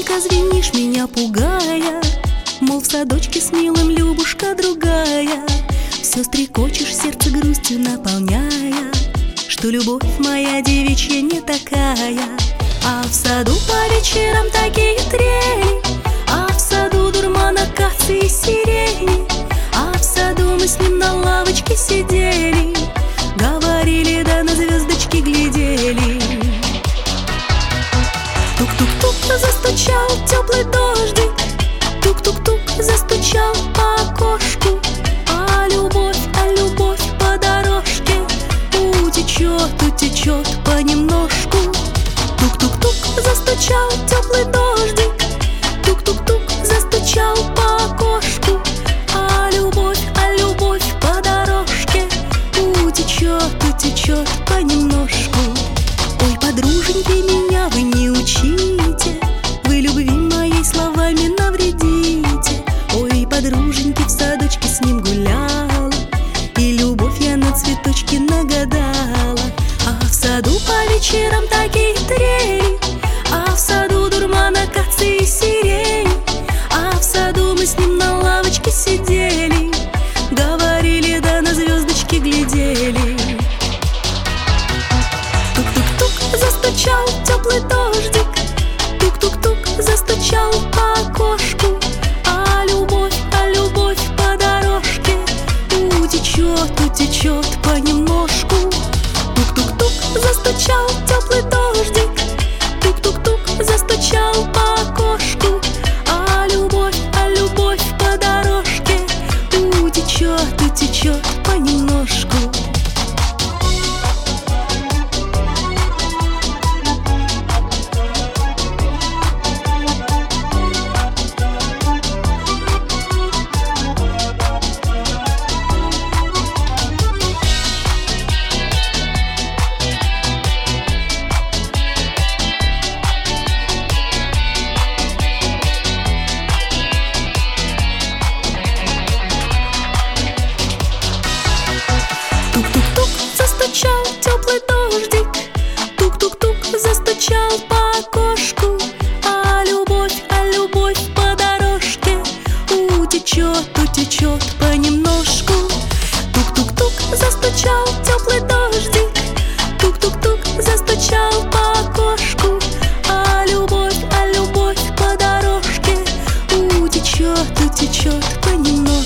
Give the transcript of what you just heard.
Тонко звенишь, меня пугая, мол, в садочке с милым Любушка другая. Все стрекочешь, сердце грустью наполняя, что любовь моя девичья не такая. А в саду по вечерам такие трели, а в саду дурман акации и сирени. А в саду мы с ним на лавочке сидели, говорили, да на звездочки глядели. Тук-тук-тук, застучал теплый дождик, тук-тук-тук, застучал по окошку. А любовь по дорожке утечет понемножку. Тук-тук-тук, застучал теплый дождик, тук-тук-тук, застучал по окошку. А любовь по дорожке утечет понемножку. Ой, подруженьки, меня вы не учите, вы любви моей словами навредите. Ой, подруженьки, в садочке с ним гуляла, и любовь я на цветочке нагадала. А в саду по вечерам такие трели, а в саду дурман акации и сирени. А в саду мы с ним на лавочке сидели, говорили, да на звездочки глядели. Тук-тук-тук, застучал теплый дождик, тук-тук-тук, застучал по окошку. А любовь по дорожке утечет понемножку. Тук-тук-тук, застучал теплый дождик, тук-тук-тук, застучал по окошку. А любовь по дорожке утечет понемножку. Тук-тук-тук, застучал теплый дождик, тук-тук-тук, застучал по окошку. А любовь по дорожке утечет понемножку. Тук-тук-тук, застучал теплый дождик, тук-тук-тук, застучал по окошку. А любовь по дорожке утечет понемножку.